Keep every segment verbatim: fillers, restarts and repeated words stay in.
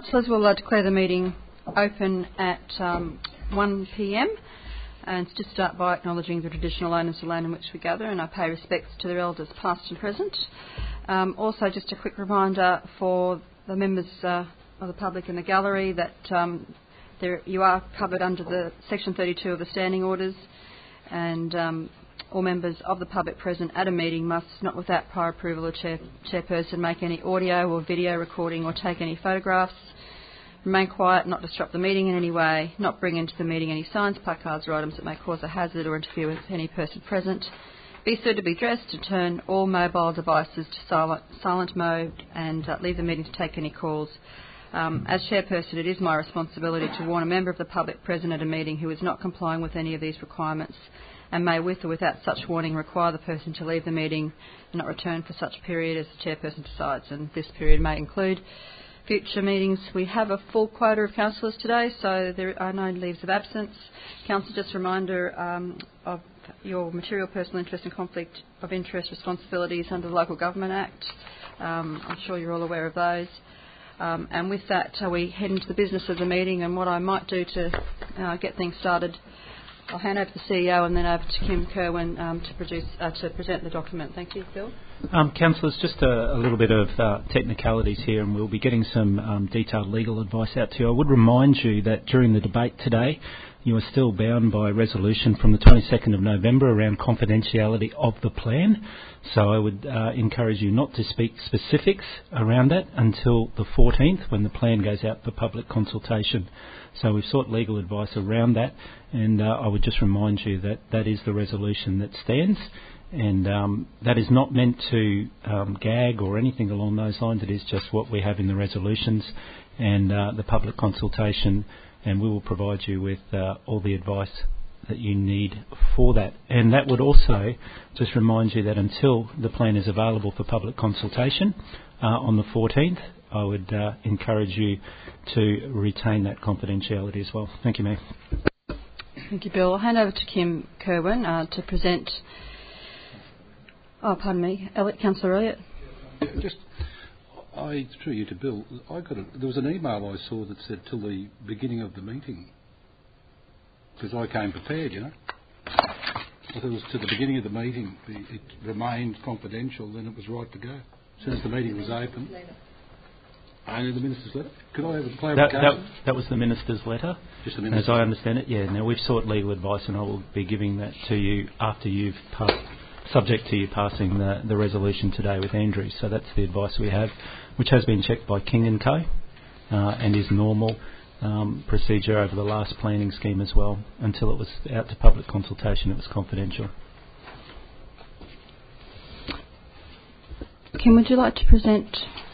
So we'll uh, declare the meeting open at um, one p m and to start by acknowledging the traditional owners of the land in which we gather, and I pay respects to their elders past and present. Um, also, just a quick reminder for the members uh, of the public in the gallery that um, there, you are covered under the Section thirty-two of the Standing Orders, and um, all members of the public present at a meeting must, not without prior approval of chair, chairperson, make any audio or video recording or take any photographs. Remain quiet, not disrupt the meeting in any way, not bring into the meeting any signs, placards or items that may cause a hazard or interfere with any person present. Be suitably dressed to turn all mobile devices to silent, silent mode and uh, leave the meeting to take any calls. Um, as chairperson, it is my responsibility to warn a member of the public present at a meeting who is not complying with any of these requirements and may, with or without such warning, require the person to leave the meeting and not return for such period as the chairperson decides, and this period may include future meetings. We have a full quota of councillors today, so there are no leaves of absence. Council, just a reminder um, of your material personal interest and conflict of interest responsibilities under the Local Government Act. Um, I'm sure you're all aware of those. Um, and with that, uh, we head into the business of the meeting, and what I might do to uh, get things started, I'll hand over to the C E O and then over to Kim Kerwin um, to produce uh, to present the document. Thank you, Bill. Um, Councillors, just a, a little bit of uh, technicalities here, and we'll be getting some um, detailed legal advice out to you. I would remind you that during the debate today, you are still bound by resolution from the twenty-second of November around confidentiality of the plan. So I would uh, encourage you not to speak specifics around that until the fourteenth, when the plan goes out for public consultation. So we've sought legal advice around that, and uh, I would just remind you that that is the resolution that stands. And um, that is not meant to um, gag or anything along those lines. It is just what we have in the resolutions and uh, the public consultation, and we will provide you with uh, all the advice that you need for that. And that would also just remind you that until the plan is available for public consultation uh, on the fourteenth, I would uh, encourage you to retain that confidentiality as well. Thank you, Mayor. Thank you, Bill. I'll hand over to Kim Kerwin uh, to present. Oh, pardon me, Elliot, Councillor Elliott. Yeah, just, I threw you to Bill. I got a, there was an email I saw that said till the beginning of the meeting, because I came prepared, you know. If it was to the beginning of the meeting, the, it remained confidential, then it was right to go. As soon as the meeting was open. Only the minister's letter. Could I have a clarification? That, that, that was the minister's letter. Just the minister's. As I understand it, yeah. Now we've sought legal advice, and I will be giving that to you after you've passed. Subject to you passing the, the resolution today with Andrew. So that's the advice we have, which has been checked by King and Co uh, and is normal um, procedure over the last planning scheme as well. Until it was out to public consultation, it was confidential. Kim, would you like to present?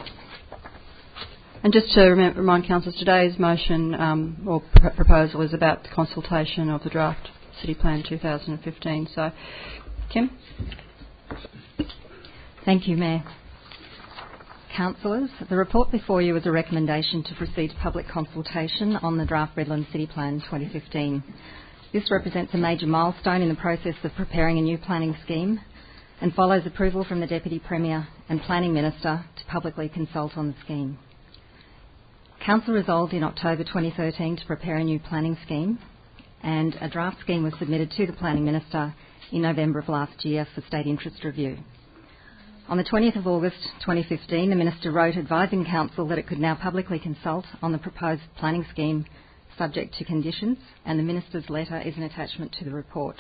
And just to rem- remind councillors, today's motion um, or pr- proposal is about the consultation of the draft City Plan two thousand fifteen. So, Kim? Thank you, Mayor. Councillors, the report before you is a recommendation to proceed to public consultation on the draft Redland City Plan twenty fifteen. This represents a major milestone in the process of preparing a new planning scheme and follows approval from the Deputy Premier and Planning Minister to publicly consult on the scheme. Council resolved in October twenty thirteen to prepare a new planning scheme, and a draft scheme was submitted to the Planning Minister in November of last year for state interest review. On the twentieth of August twenty fifteen, the Minister wrote advising Council that it could now publicly consult on the proposed planning scheme subject to conditions, and the Minister's letter is an attachment to the report.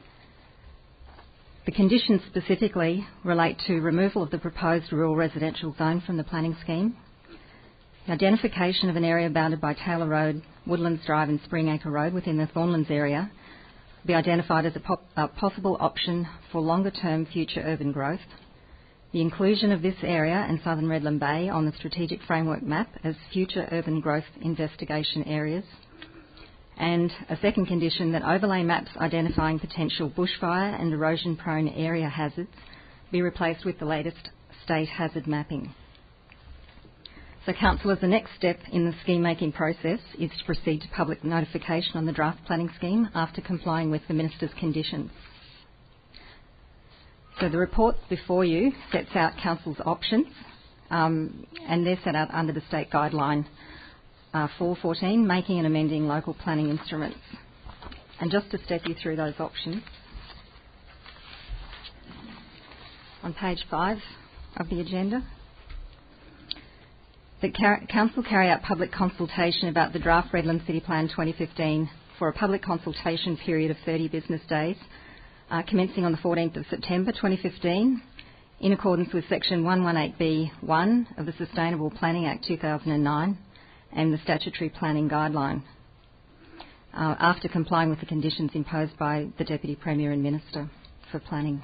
The conditions specifically relate to removal of the proposed rural residential zone from the planning scheme, the identification of an area bounded by Taylor Road, Woodlands Drive and Springacre Road within the Thornlands area, be identified as a, pop, a possible option for longer-term future urban growth, the inclusion of this area and Southern Redland Bay on the strategic framework map as future urban growth investigation areas, and a second condition that overlay maps identifying potential bushfire and erosion-prone area hazards be replaced with the latest state hazard mapping. So, councillors, the next step in the scheme-making process is to proceed to public notification on the draft planning scheme after complying with the Minister's conditions. So the report before you sets out council's options, um, and they're set out under the state guideline uh, four fourteen, making and amending local planning instruments. And just to step you through those options, on page five of the agenda, the car- Council carry out public consultation about the draft Redland City Plan twenty fifteen for a public consultation period of thirty business days, uh, commencing on the fourteenth of September twenty fifteen, in accordance with Section one eighteen B one of the Sustainable Planning Act two thousand nine and the Statutory Planning Guideline, uh, after complying with the conditions imposed by the Deputy Premier and Minister for Planning.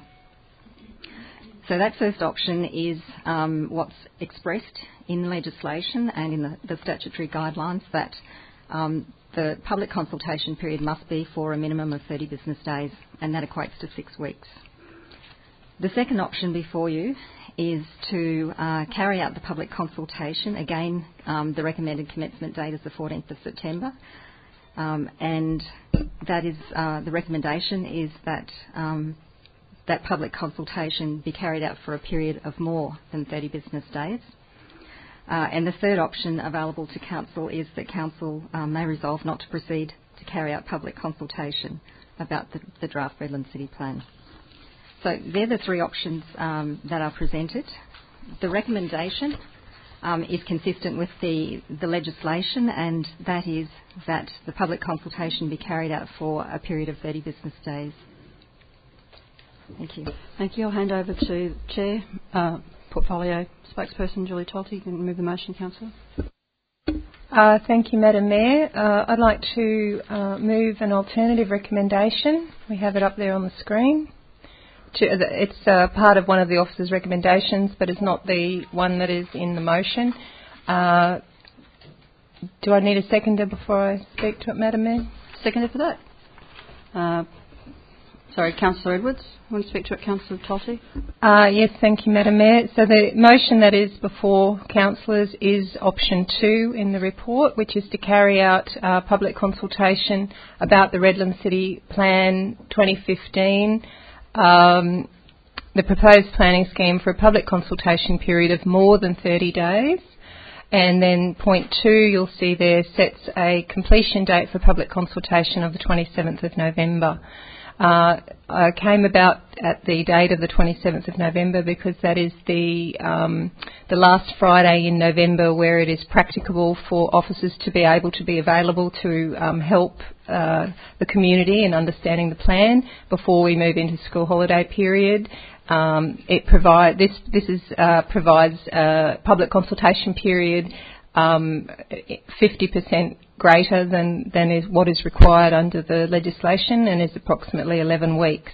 So that first option is um, what's expressed in legislation and in the, the statutory guidelines, that um, the public consultation period must be for a minimum of thirty business days, and that equates to six weeks. The second option before you is to uh, carry out the public consultation. Again, um, the recommended commencement date is the fourteenth of September, um, and that is uh, the recommendation is that um, that public consultation be carried out for a period of more than thirty business days. Uh, and the third option available to Council is that Council um, may resolve not to proceed to carry out public consultation about the, the draft Redland City Plan. So they're the three options um, that are presented. The recommendation um, is consistent with the, the legislation, and that is that the public consultation be carried out for a period of thirty business days. Thank you. Thank you. I'll hand over to Chair, uh, Portfolio Spokesperson Julie Talty. You can move the motion, Councillor. Uh, thank you, Madam Mayor. Uh, I'd like to uh, move an alternative recommendation. We have it up there on the screen. To, it's uh, part of one of the officer's recommendations, but it's not the one that is in the motion. Uh, do I need a seconder before I speak to it, Madam Mayor? Seconder for that. Uh, Sorry, Councillor Edwards. Want to speak to it, Councillor Talty? Uh, yes, thank you, Madam Mayor. So the motion that is before councillors is option two in the report, which is to carry out uh, public consultation about the Redland City Plan twenty fifteen, um, the proposed planning scheme for a public consultation period of more than thirty days. And then point two, you'll see there, sets a completion date for public consultation of the twenty-seventh of November. Uh, I came about at the date of the twenty-seventh of November because that is the um, the last Friday in November where it is practicable for officers to be able to be available to um, help uh, the community in understanding the plan before we move into school holiday period. Um, it provide this this is uh, provides a public consultation period um, fifty percent greater than, than is what is required under the legislation, and is approximately eleven weeks.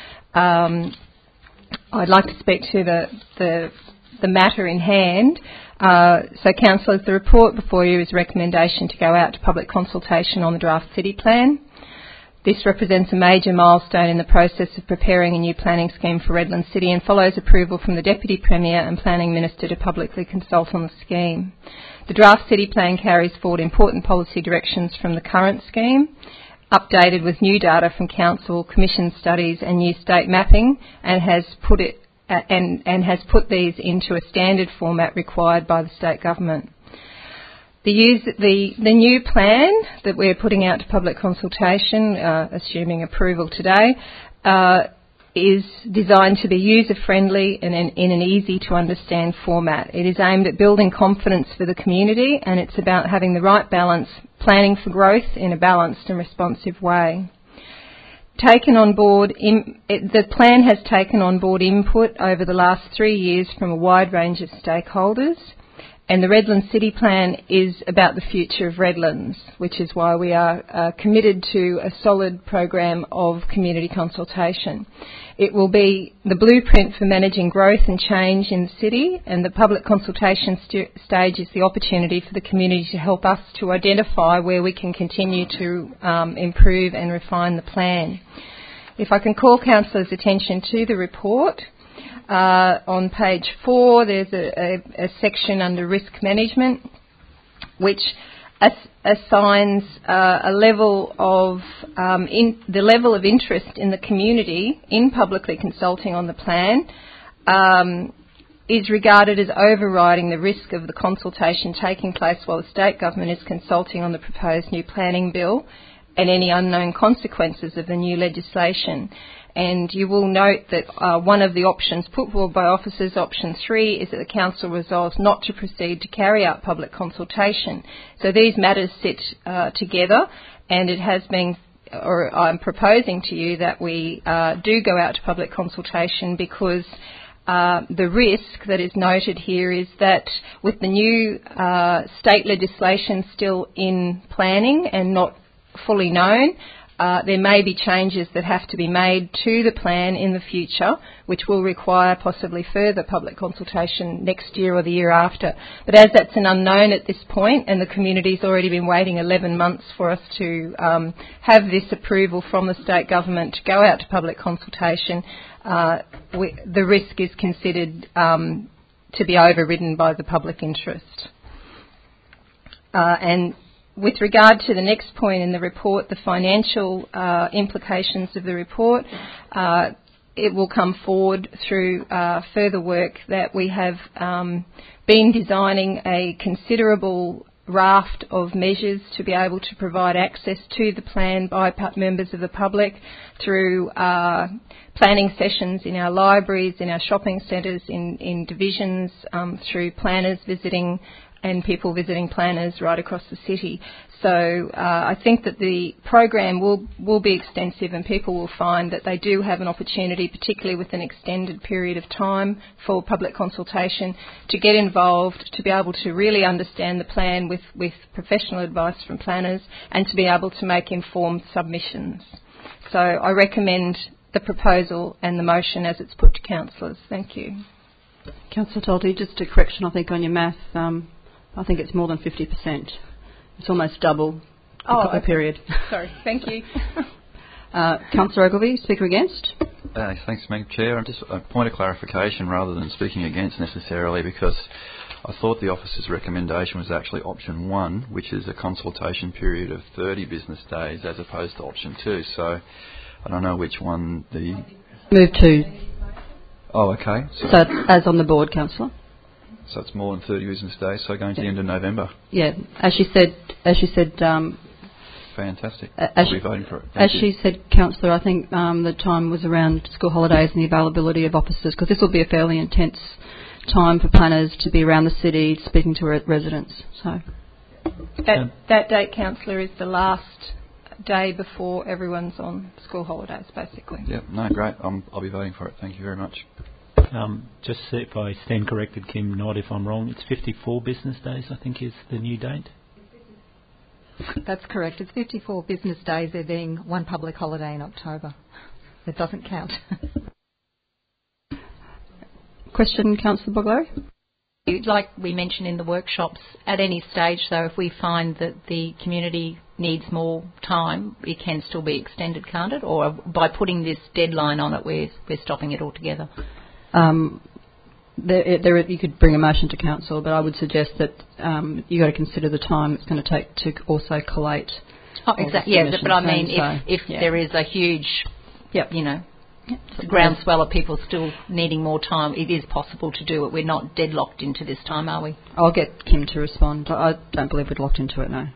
Um, I'd like to speak to the, the, the matter in hand. Uh, so, councillors, the report before you is a recommendation to go out to public consultation on the draft city plan. This represents a major milestone in the process of preparing a new planning scheme for Redland City and follows approval from the Deputy Premier and Planning Minister to publicly consult on the scheme. The draft city plan carries forward important policy directions from the current scheme, updated with new data from Council, Commission studies and new state mapping, and has put it uh, and, and has put these into a standard format required by the state government. The, use, the, the new plan that we're putting out to public consultation, uh, assuming approval today, uh, is designed to be user-friendly and in, in an easy-to-understand format. It is aimed at building confidence for the community, and it's about having the right balance, planning for growth in a balanced and responsive way. Taken on board, in, it, the plan has taken on board input over the last three years from a wide range of stakeholders. And the Redland City Plan is about the future of Redlands, which is why we are uh, committed to a solid program of community consultation. It will be the blueprint for managing growth and change in the city, and the public consultation st- stage is the opportunity for the community to help us to identify where we can continue to um, improve and refine the plan. If I can call councillors' attention to the report. Uh, on page four, there's a, a, a section under risk management, which as, assigns uh, a level of um, in, the level of interest in the community in publicly consulting on the plan um, is regarded as overriding the risk of the consultation taking place while the state government is consulting on the proposed new planning bill and any unknown consequences of the new legislation. And you will note that uh, one of the options put forward by officers, option three, is that the council resolves not to proceed to carry out public consultation. So these matters sit uh, together, and it has been, or I'm proposing to you that we uh, do go out to public consultation because uh, the risk that is noted here is that with the new uh, state legislation still in planning and not fully known, Uh, there may be changes that have to be made to the plan in the future, which will require possibly further public consultation next year or the year after. But as that's an unknown at this point, and the community's already been waiting eleven months for us to um, have this approval from the state government to go out to public consultation, uh, we, the risk is considered um, to be overridden by the public interest. Uh, and With regard to the next point in the report, the financial uh, implications of the report, uh, it will come forward through uh, further work that we have um, been designing a considerable raft of measures to be able to provide access to the plan by members of the public through uh, planning sessions in our libraries, in our shopping centres, in, in divisions, um, through planners visiting and people visiting planners right across the city. So uh, I think that the program will, will be extensive, and people will find that they do have an opportunity, particularly with an extended period of time for public consultation, to get involved, to be able to really understand the plan with, with professional advice from planners, and to be able to make informed submissions. So I recommend the proposal and the motion as it's put to councillors. Thank you. Councillor Tolte, just a correction I think on your math. Um, I think it's more than fifty percent. It's almost double the oh, okay. period. Sorry, thank you. uh, Councillor Ogilvie, Speaker against. Uh, thanks, Madam Chair. And just a point of clarification rather than speaking against necessarily, because I thought the officer's recommendation was actually option one, which is a consultation period of thirty business days, as opposed to option two. So I don't know which one the... Move to. Oh, okay. So, so as on the board, Councillor. So it's more than thirty business days, so going to the end of November. Yeah, as she said, as she said, um, fantastic. As I'll she, be voting for it. Thank as you. she said, Councillor, I think um, the time was around school holidays and the availability of officers, because this will be a fairly intense time for planners to be around the city speaking to re- residents. So that, that date, Councillor, is the last day before everyone's on school holidays, basically. Yeah, no, great. I'm, I'll be voting for it. Thank you very much. Um, just if I stand corrected, Kim, not if I'm wrong, it's fifty-four business days, I think, is the new date. That's correct. It's fifty-four business days, there being one public holiday in October. That doesn't count. Question, Councillor Boglary? Like we mentioned in the workshops, at any stage, though, if we find that the community needs more time, it can still be extended, can't it? Or by putting this deadline on it, we're, we're stopping it altogether? Um, there, there, you could bring a motion to council, but I would suggest that um, you've got to consider the time it's going to take to also collate. Oh, exactly. Yeah, but I mean, if, so, if yeah. there is a huge, yep. you know, yep. groundswell of people still needing more time, it is possible to do it. We're not deadlocked into this time, are we? I'll get Kim to respond. I don't believe we're locked into it, no.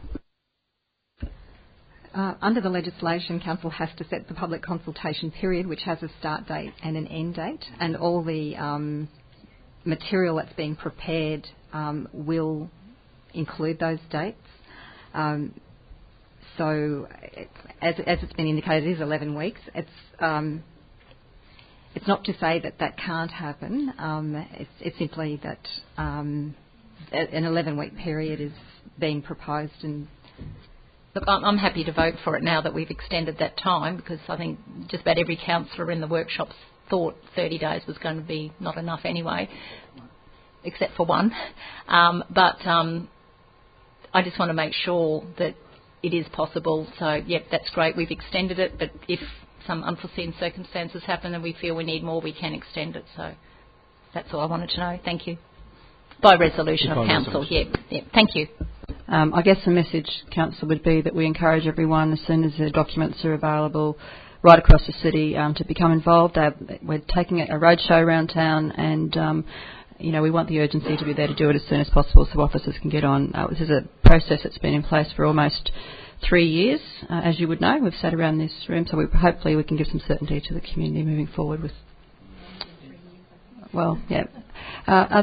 Uh, under the legislation, Council has to set the public consultation period, which has a start date and an end date, and all the um, material that's being prepared um, will include those dates. Um, so, it, as, as it's been indicated, it is eleven weeks. It's um, it's not to say that that can't happen. Um, it's, it's simply that um, an eleven-week period is being proposed and. Look, I'm happy to vote for it now that we've extended that time, because I think just about every councillor in the workshops thought thirty days was going to be not enough anyway, except for one. Um, but um, I just want to make sure that it is possible. So, yep, that's great. We've extended it, but if some unforeseen circumstances happen and we feel we need more, we can extend it. So that's all I wanted to know. Thank you. By resolution By of council, resolution. yeah, yeah. Thank you. Um, I guess the message, Council, would be that we encourage everyone, as soon as the documents are available right across the city, um, to become involved. Uh, we're taking a roadshow around town, and um, you know, we want the urgency to be there to do it as soon as possible so officers can get on. Uh, this is a process that's been in place for almost three years, uh, as you would know. We've sat around this room, so we, hopefully we can give some certainty to the community moving forward with... Well, yeah. Uh, uh,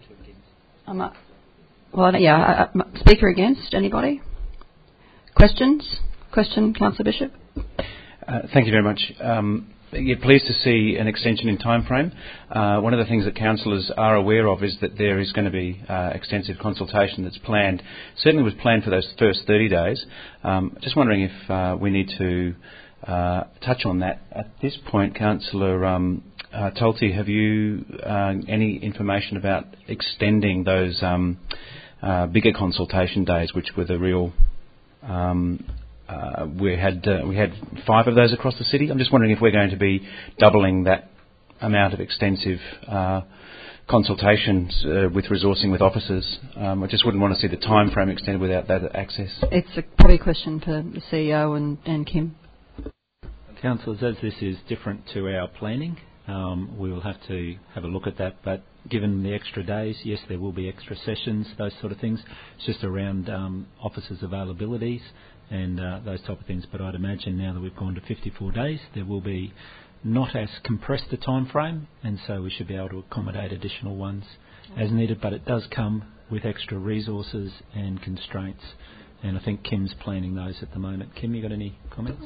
I'm a, well, yeah, uh, speaker against, anybody? Questions? Question, Councillor Bishop? Uh, thank you very much. Um, yeah, pleased to see an extension in time frame. Uh, one of the things that councillors are aware of is that there is going to be uh, extensive consultation that's planned. Certainly was planned for those first thirty days. Um, just wondering if uh, we need to uh, touch on that. At this point, Councillor um, uh, Tolte, have you uh, any information about extending those um, uh, bigger consultation days, which were the real... Um, Uh, we had uh, we had five of those across the city. I'm just wondering if we're going to be doubling that amount of extensive uh, consultations uh, with resourcing with officers. Um, I just wouldn't want to see the time frame extended without that access. It's a probably a question for the C E O and, and Kim. Councillors, as this is different to our planning, um, we will have to have a look at that. But given the extra days, yes, there will be extra sessions, those sort of things. It's just around um, officers' availabilities and uh, those type of things. But I'd imagine now that we've gone to fifty-four days, there will be not as compressed a time frame, and so we should be able to accommodate additional ones as needed. But it does come with extra resources and constraints, and I think Kim's planning those at the moment. Kim, you got any comments?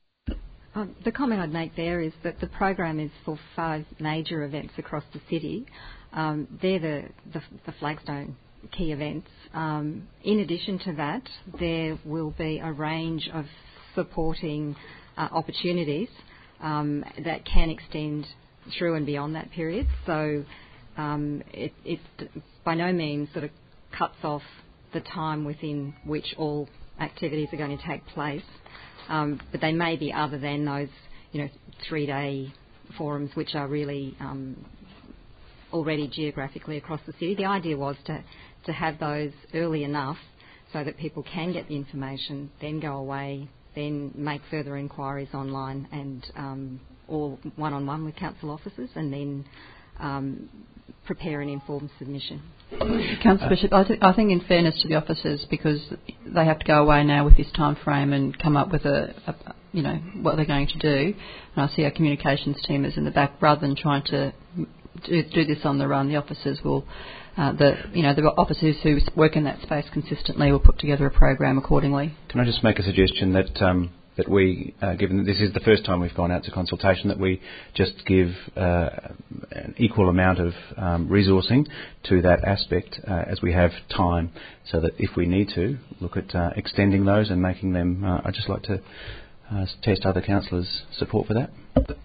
Um, the comment I'd make there is that the program is for five major events across the city. Um, they're the, the, the flagstone key events. Um, in addition to that, there will be a range of supporting uh, opportunities um, that can extend through and beyond that period. So um, it, it by no means sort of cuts off the time within which all activities are going to take place, um, but they may be other than those, you know, three-day forums which are really um, already geographically across the city. The idea was to to have those early enough so that people can get the information, then go away, then make further inquiries online and um, or one-on-one with council officers, and then um, prepare an informed submission. Councillor Bishop, I, th- I think in fairness to the officers, because they have to go away now with this time frame and come up with a, a you know, what they're going to do, and I see our communications team is in the back, rather than trying to do, do this on the run, the officers will Uh, the you know the officers who work in that space consistently will put together a program accordingly. Can I just make a suggestion that um, that we, uh, given that this is the first time we've gone out to consultation, that we just give uh, an equal amount of um, resourcing to that aspect uh, as we have time, so that if we need to look at uh, extending those and making them, uh, I'd just like to uh, test other councillors' support for that.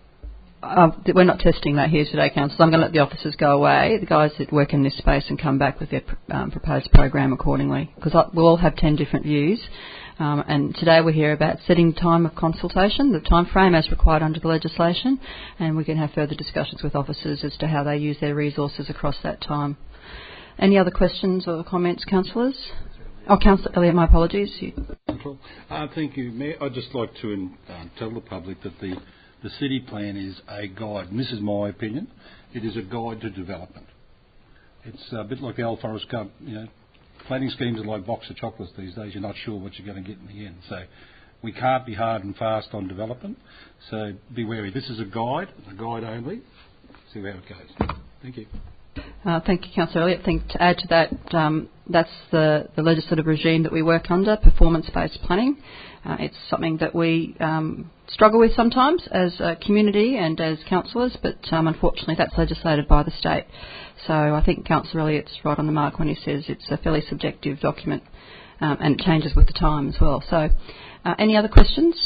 Uh, we're not testing that here today, councillors. I'm going to let the officers go away, the guys that work in this space, and come back with their um, proposed program accordingly, because we'll all have ten different views. Um, and today we're here about setting time of consultation, the time frame as required under the legislation, and we can have further discussions with officers as to how they use their resources across that time. Any other questions or comments, councillors? Oh, Councillor Elliott, my apologies. You. Uh, thank you, Mayor. I'd just like to uh, tell the public that the The city plan is a guide, and this is my opinion. It is a guide to development. It's a bit like the Old Forest Cup, you know. Planning schemes are like a box of chocolates these days. You're not sure what you're going to get in the end. So we can't be hard and fast on development. So be wary. This is a guide, a guide only. See how it goes. Thank you. Uh, thank you, Councillor Elliott. I think to add to that, um, that's the, the legislative regime that we work under, performance-based planning. Uh, it's something that we um, struggle with sometimes as a community and as councillors, but um, unfortunately that's legislated by the state. So I think Councillor Elliott's right on the mark when he says it's a fairly subjective document, um, and it changes with the time as well. So uh, any other questions?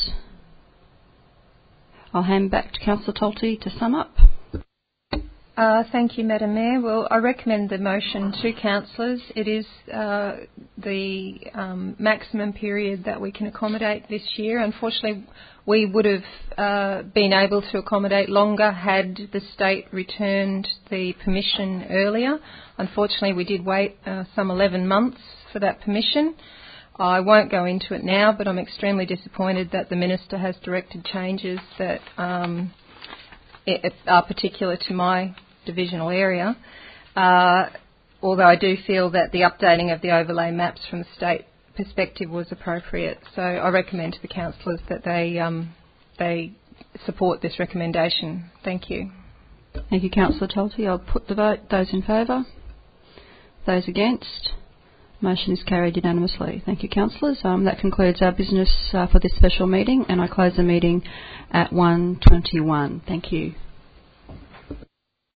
I'll hand back to Councillor Tolte to sum up. Uh, thank you, Madam Mayor. Well, I recommend the motion to councillors. It is uh, the um, maximum period that we can accommodate this year. Unfortunately, we would have uh, been able to accommodate longer had the state returned the permission earlier. Unfortunately, we did wait uh, some eleven months for that permission. I won't go into it now, but I'm extremely disappointed that the Minister has directed changes that um, it, are particular to my divisional area. Uh, although I do feel that the updating of the overlay maps from a state perspective was appropriate. So I recommend to the councillors that they um, they support this recommendation. Thank you. Thank you, Councillor Talty. I'll put the vote. Those in favour? Those against? Motion is carried unanimously. Thank you, councillors. Um, that concludes our business uh, for this special meeting, and I close the meeting at one twenty-one. Thank you.